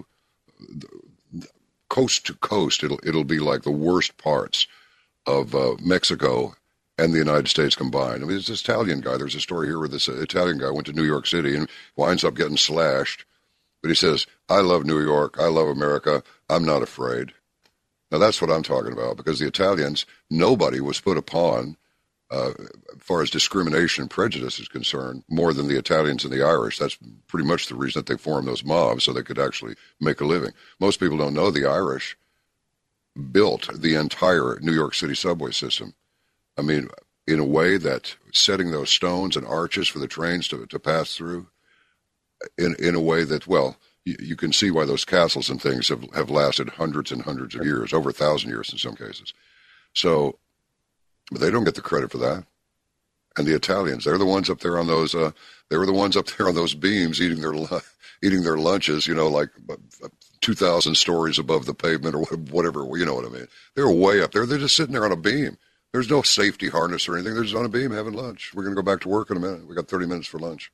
coast to coast. It'll be like the worst parts of Mexico and the United States combined. I mean, this Italian guy. There's a story here where this Italian guy went to New York City and winds up getting slashed, but he says, "I love New York. I love America. I'm not afraid." Now that's what I'm talking about, because the Italians, nobody was put upon. As far as discrimination and prejudice is concerned, more than the Italians and the Irish. That's pretty much the reason that they formed those mobs, so they could actually make a living. Most people don't know the Irish built the entire New York City subway system. I mean, in a way that setting those stones and arches for the trains to pass through, in a way that, well, you can see why those castles and things have lasted hundreds and hundreds of years, over 1,000 years in some cases. So, but they don't get the credit for that. And the Italians, they're the ones up there on those. They were the ones up there on those beams eating their lunches. You know, like 2,000 stories above the pavement or whatever. You know what I mean? They're way up there. They're just sitting there on a beam. There's no safety harness or anything. They're just on a beam having lunch. We're going to go back to work in a minute. We got 30 minutes for lunch.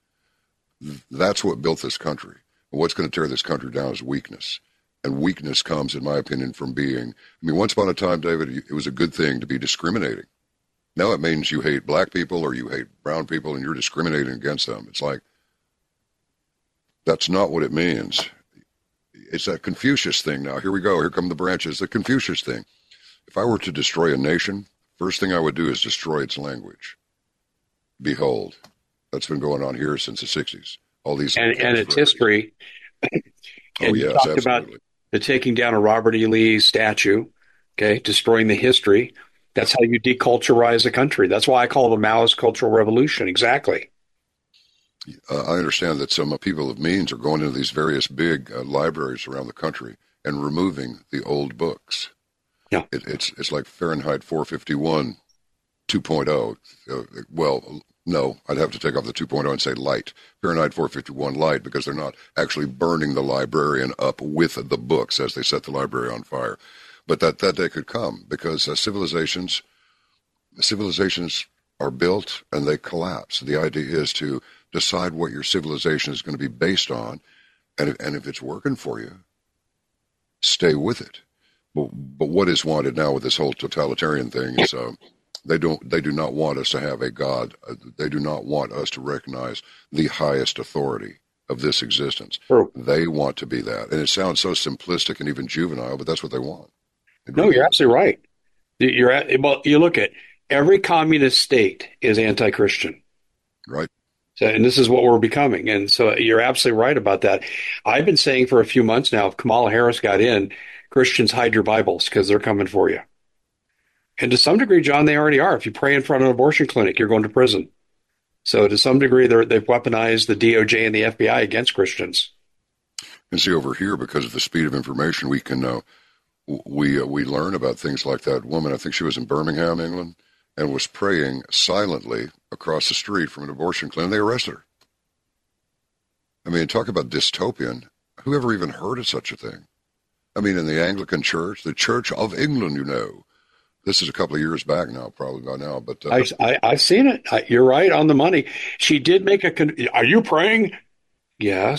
That's what built this country. And what's going to tear this country down is weakness. And weakness comes, in my opinion, from being, I mean, once upon a time, David, it was a good thing to be discriminating. Now it means you hate black people or you hate brown people and you're discriminating against them. It's like, that's not what it means. It's that Confucius thing now. Here we go. Here come the branches. The Confucius thing. If I were to destroy a nation, first thing I would do is destroy its language. Behold, that's been going on here since the 60s. All these and its history. Oh, yes, talked absolutely. About the taking down of Robert E. Lee's statue, okay, destroying the history. That's how you deculturize a country. That's why I call it a Maoist cultural revolution. Exactly. I understand that some people of means are going into these various big libraries around the country and removing the old books. Yeah. It's like Fahrenheit 451 2.0. Well, no, I'd have to take off the 2.0 and say light. Fahrenheit 451 light, because they're not actually burning the librarian up with the books as they set the library on fire. But that day could come, because civilizations are built and they collapse. The idea is to decide what your civilization is going to be based on, and if it's working for you, stay with it. But what is wanted now with this whole totalitarian thing is they do not want us to have a God. They do not want us to recognize the highest authority of this existence. True. They want to be that, and it sounds so simplistic and even juvenile, but that's what they want. No, you're absolutely right. Well, you look at every communist state is anti-Christian. Right. So, and this is what we're becoming. And so you're absolutely right about that. I've been saying for a few months now, if Kamala Harris got in, Christians, hide your Bibles because they're coming for you. And to some degree, John, they already are. If you pray in front of an abortion clinic, you're going to prison. So to some degree, they've weaponized the DOJ and the FBI against Christians. And see, over here, because of the speed of information, we can we learn about things like that woman. I think she was in Birmingham, England, and was praying silently across the street from an abortion clinic. They arrested her. I mean, talk about dystopian. Whoever even heard of such a thing? I mean, in the Anglican Church, the Church of England, you know. This is a couple of years back now, probably by now. But I've seen it. You're right on the money. She did make are you praying? Yes.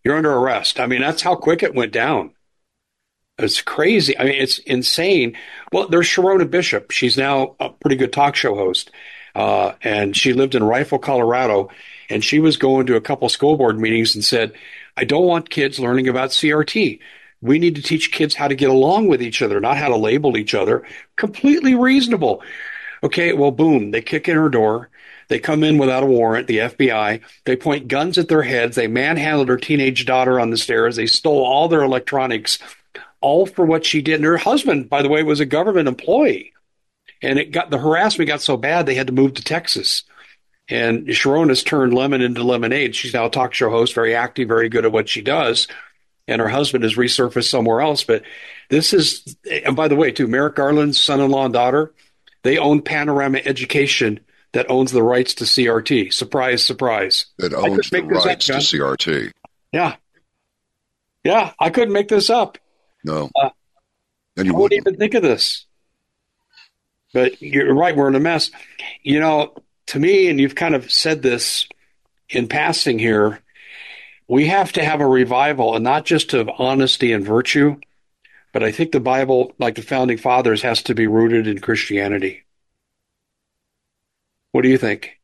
You're under arrest. I mean, that's how quick it went down. It's crazy. I mean, it's insane. Well, there's Sharona Bishop. She's now a pretty good talk show host. And she lived in Rifle, Colorado. And she was going to a couple school board meetings and said, I don't want kids learning about CRT. We need to teach kids how to get along with each other, not how to label each other. Completely reasonable. Okay, well, boom, they kick in her door. They come in without a warrant, the FBI. They point guns at their heads. They manhandled her teenage daughter on the stairs. They stole all their electronics, all for what she did. And her husband, by the way, was a government employee. And the harassment got so bad they had to move to Texas. And Sharona's turned lemon into lemonade. She's now a talk show host, very active, very good at what she does. And her husband has resurfaced somewhere else. But this is, and by the way, too, Merrick Garland's son-in-law and daughter, they own Panorama Education that owns the rights to CRT. Surprise, surprise. That owns the rights to CRT. Yeah. Yeah, I couldn't make this up. No. And you wouldn't even think of this. But you're right, we're in a mess. You know, to me, and you've kind of said this in passing here, we have to have a revival, and not just of honesty and virtue, but I think the Bible, like the founding fathers, has to be rooted in Christianity. What do you think?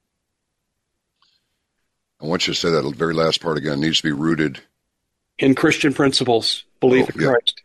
I want you to say that very last part again. It needs to be rooted in Christian principles, belief in Christ.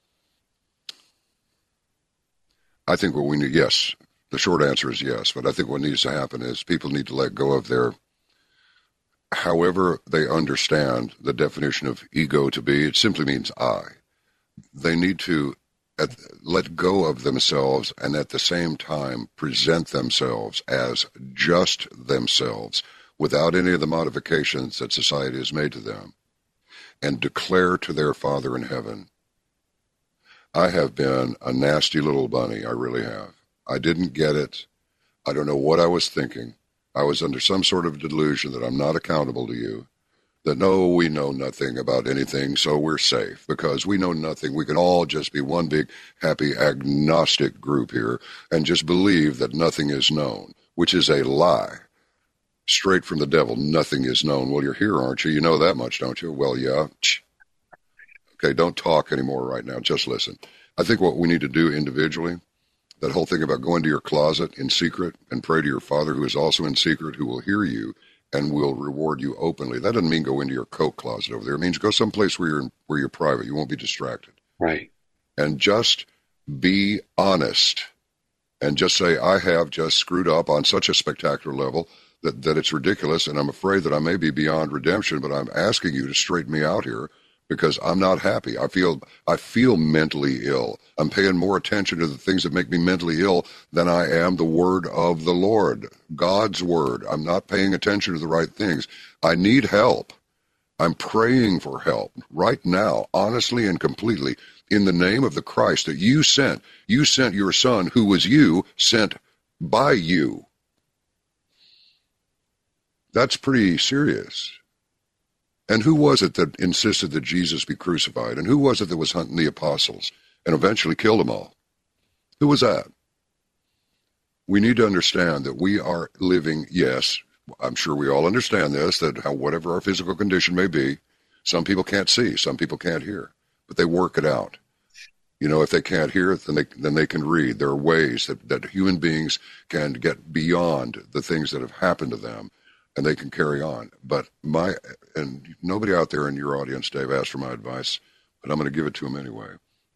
I think what we need, yes. The short answer is yes. But I think what needs to happen is people need to let go of their, however they understand the definition of ego to be, it simply means I. They need to let go of themselves and at the same time present themselves as just themselves without any of the modifications that society has made to them, and declare to their Father in heaven, I have been a nasty little bunny, I really have. I didn't get it. I don't know what I was thinking. I was under some sort of delusion that I'm not accountable to you, that no, we know nothing about anything, so we're safe because we know nothing. We can all just be one big, happy, agnostic group here and just believe that nothing is known, which is a lie. Straight from the devil, nothing is known. Well, you're here, aren't you? You know that much, don't you? Well, yeah. Okay, don't talk anymore right now. Just listen. I think what we need to do individually, that whole thing about going to your closet in secret and pray to your Father who is also in secret, who will hear you and will reward you openly. That doesn't mean go into your coat closet over there. It means go someplace where you're private. You won't be distracted. Right. And just be honest and just say, I have just screwed up on such a spectacular level that it's ridiculous, and I'm afraid that I may be beyond redemption, but I'm asking you to straighten me out here because I'm not happy. I feel mentally ill. I'm paying more attention to the things that make me mentally ill than I am the word of the Lord, God's word. I'm not paying attention to the right things. I need help. I'm praying for help right now, honestly and completely, in the name of the Christ that you sent. You sent your Son, who was you, sent by you. That's pretty serious. And who was it that insisted that Jesus be crucified? And who was it that was hunting the apostles and eventually killed them all? Who was that? We need to understand that we are living, yes, I'm sure we all understand this, that whatever our physical condition may be, some people can't see, some people can't hear, but they work it out. You know, if they can't hear, then they can read. There are ways that human beings can get beyond the things that have happened to them, and they can carry on. But and nobody out there in your audience, Dave, asked for my advice, but I'm going to give it to them anyway.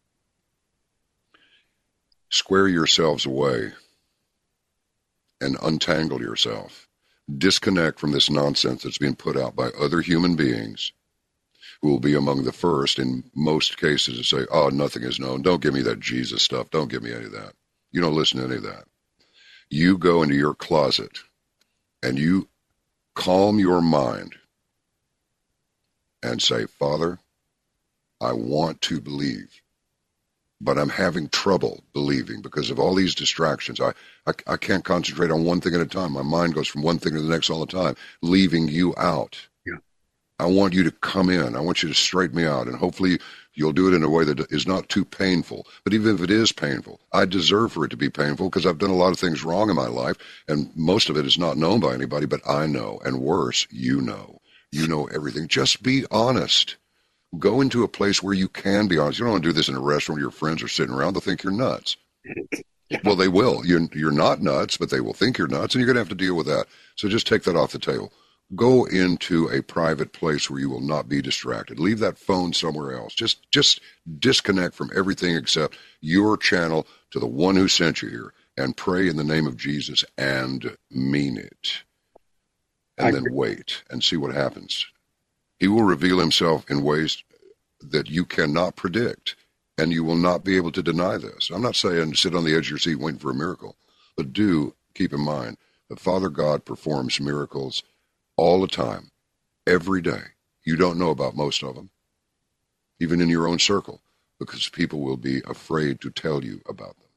Square yourselves away and untangle yourself. Disconnect from this nonsense that's being put out by other human beings who will be among the first in most cases to say, oh, nothing is known. Don't give me that Jesus stuff. Don't give me any of that. You don't listen to any of that. You go into your closet and you calm your mind and say, Father, I want to believe, but I'm having trouble believing because of all these distractions. I can't concentrate on one thing at a time. My mind goes from one thing to the next all the time, leaving you out. Yeah. I want you to come in. I want you to straighten me out, and hopefully you'll do it in a way that is not too painful. But even if it is painful, I deserve for it to be painful because I've done a lot of things wrong in my life, and most of it is not known by anybody, but I know, and worse, you know. you know everything. Just be honest. Go into a place where you can be honest. You don't want to do this in a restaurant where your friends are sitting around. They'll think you're nuts. Well, they will. You're not nuts, but they will think you're nuts, and you're going to have to deal with that. So just take that off the table. Go into a private place where you will not be distracted. Leave that phone somewhere else. Just disconnect from everything except your channel to the one who sent you here, and pray in the name of Jesus and mean it. And then wait and see what happens. He will reveal himself in ways that you cannot predict, and you will not be able to deny this. I'm not saying sit on the edge of your seat waiting for a miracle, but do keep in mind that Father God performs miracles all the time, every day. You don't know about most of them, even in your own circle, because people will be afraid to tell you about them.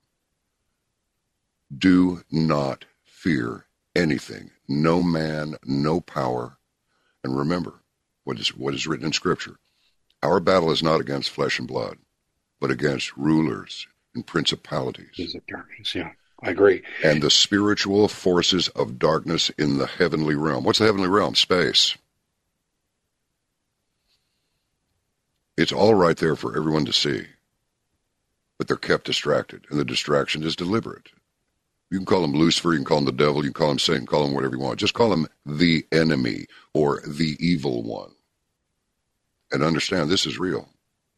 Do not fear anything, no man, no power. And remember what is written in Scripture. Our battle is not against flesh and blood, but against rulers and principalities. Of darkness, yeah. I agree. And the spiritual forces of darkness in the heavenly realm. What's the heavenly realm? Space. It's all right there for everyone to see, but they're kept distracted, and the distraction is deliberate. You can call him Lucifer, you can call him the devil, you can call him Satan, call him whatever you want. Just call him the enemy or the evil one. And understand this is real.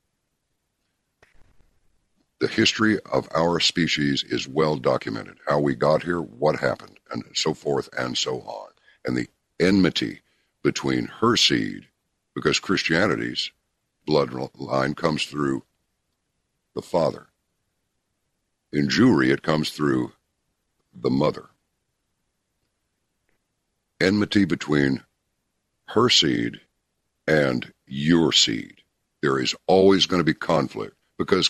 The history of our species is well documented. How we got here, what happened, and so forth and so on. And the enmity between her seed, because Christianity's bloodline comes through the father. In Jewry, it comes through the mother. Enmity between her seed and your seed. There is always going to be conflict because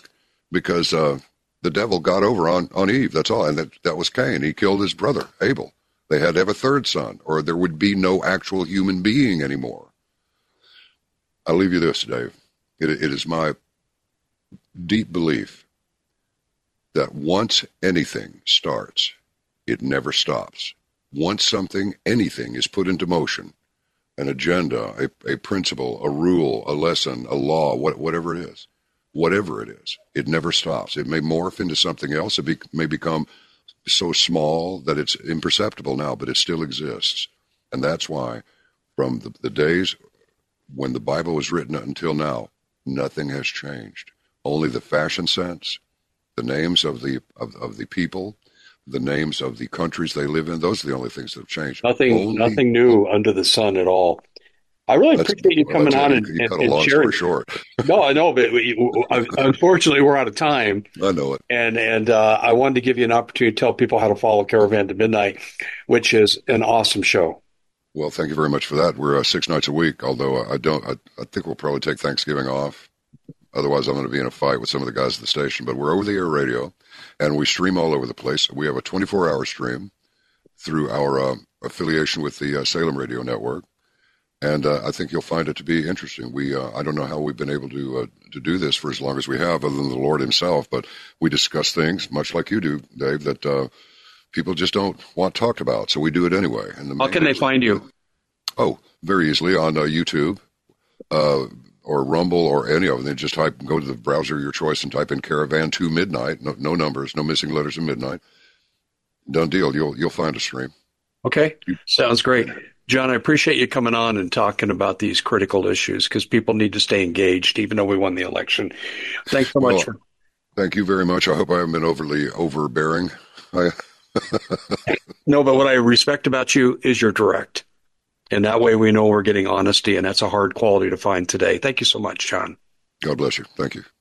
the devil got over on Eve. That's all. And that was Cain. He killed his brother, Abel. They had to have a third son, or there would be no actual human being anymore. I'll leave you this, Dave. It is my deep belief that once anything starts, it never stops. Once something, anything, is put into motion, an agenda, a principle, a rule, a lesson, a law, whatever it is, it never stops. It may morph into something else. It may become so small that it's imperceptible now, but it still exists. And that's why from the days when the Bible was written until now, nothing has changed. Only the fashion sense, the names of the people, the names of the countries they live in, those are the only things that have changed. Nothing new under the sun at all. I really appreciate you coming on and cut a long story short. No, I know, but unfortunately, we're out of time. I know it. And I wanted to give you an opportunity to tell people how to follow Caravan to Midnight, which is an awesome show. Well, thank you very much for that. We're 6 nights a week, although I think we'll probably take Thanksgiving off. Otherwise, I'm going to be in a fight with some of the guys at the station. But we're over-the-air radio, and we stream all over the place. We have a 24-hour stream through our affiliation with the Salem Radio Network. And I think you'll find it to be interesting. I don't know how we've been able to do this for as long as we have, other than the Lord himself, but we discuss things, much like you do, Dave, that people just don't want talked about, so we do it anyway. And how can they find you? Oh, very easily on YouTube or Rumble or any of them. They just go to the browser of your choice and type in Caravan to Midnight. No numbers, no missing letters in midnight. Done deal. You'll find a stream. Okay, sounds great. John, I appreciate you coming on and talking about these critical issues because people need to stay engaged, even though we won the election. Thanks so much. Thank you very much. I hope I haven't been overly overbearing. No, but what I respect about you is you're direct. And that way we know we're getting honesty, and that's a hard quality to find today. Thank you so much, John. God bless you. Thank you.